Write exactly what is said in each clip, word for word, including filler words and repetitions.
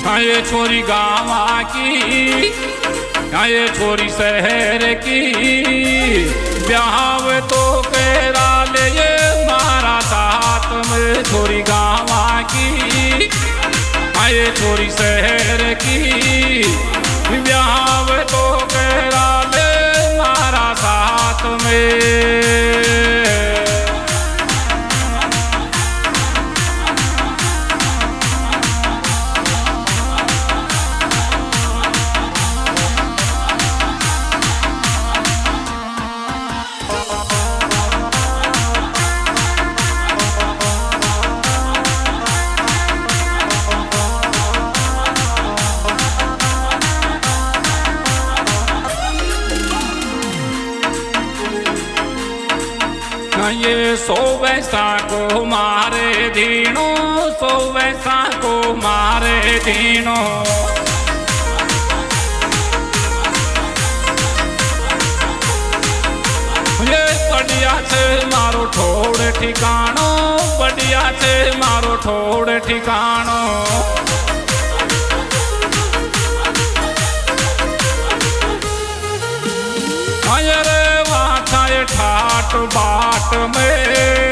ये छोरी गाँव की, ये छोरी शहर की, ब्याह तो केरा ले ये मारा साथ में। छोरी गाँव की, ये छोरी शहर की, ब्याह तो केरा ले मारा साथ में। ये सो वैसा को मारे दीनो, सो वैसा को मारे दीनो। ये बढ़िया से मारो ठोड़ ठिकानो, बढ़िया से मारो ठोड़ ठिकानो। अरे वहाँ था ये ठाट बाट में,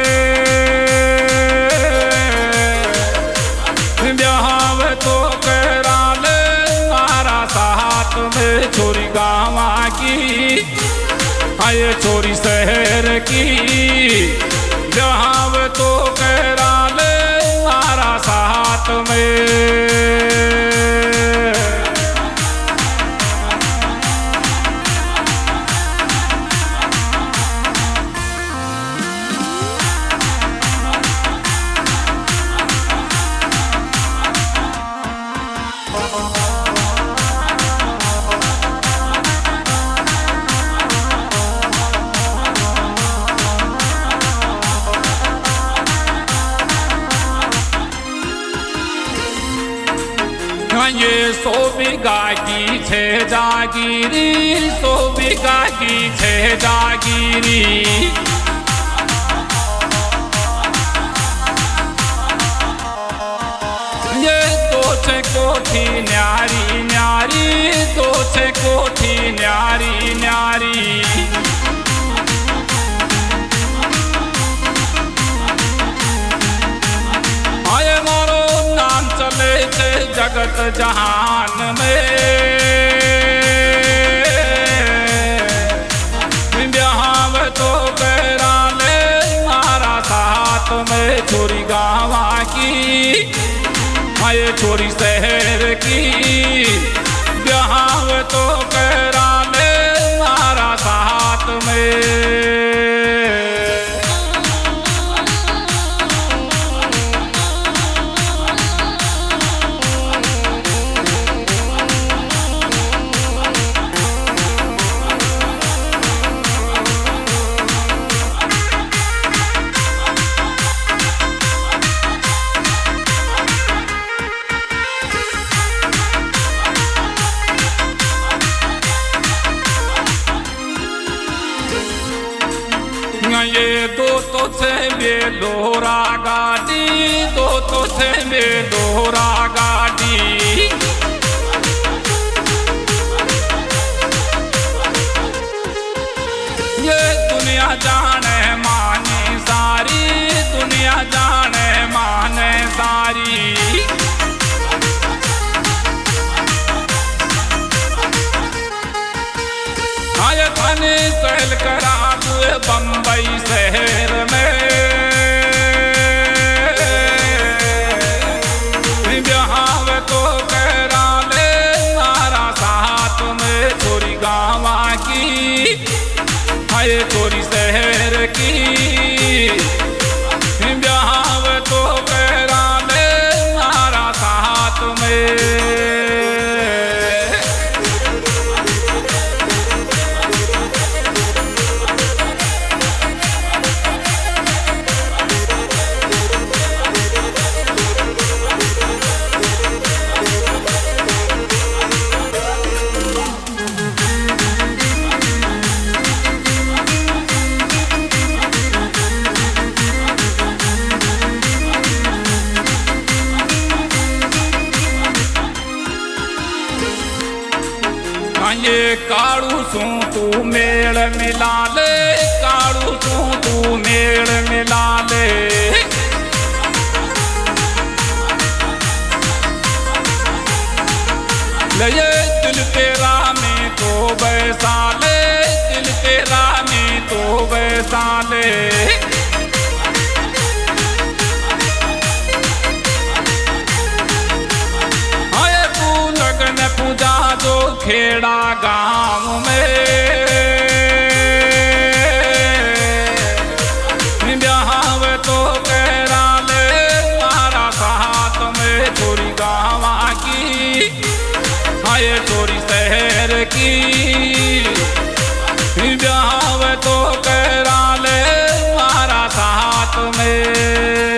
ब्याह तो केरा ले मारा साथ में। छोरी गाँव की, ये छोरी शहर की, ब्याह तो केरा ले मारा साथ में। ये सौ बीघा की छे जागीरी, सौ बीघा की छे जागीरी। ये दो छे कोठी न्यारी न्यारी, दो छे कोठी न्यारी न्यारी। आए मारो नाम चले छे जगत जहान में, ब्याह तो केरा ले मारा साथ में। छोरी गाँव की, ये छोरी शहर की, ब्याह तो केरा ले मारा साथ में। ये दो तो से बेलोरा गाड़ी, दो तो से बेलोरा गाड़ी। ये दुनिया जाने माने सारी, दुनिया जाने माने सारी। आए थाने सहल करा दुए बम्बई शहर में, ये काड़ू सू तू मेल मिला ले, काड़ू सू तू मेल मिला ले। ले ये दिल तेरा में तो बैसा ले, दिल तेरा में तो बैसा ले। पूजा जो खेड़ा गांव में ब्याह तो करा ले मारा साथ में छोरी गाँव की, आए छोरी शहर की। ब्याह तो करा ले मारा साथ में।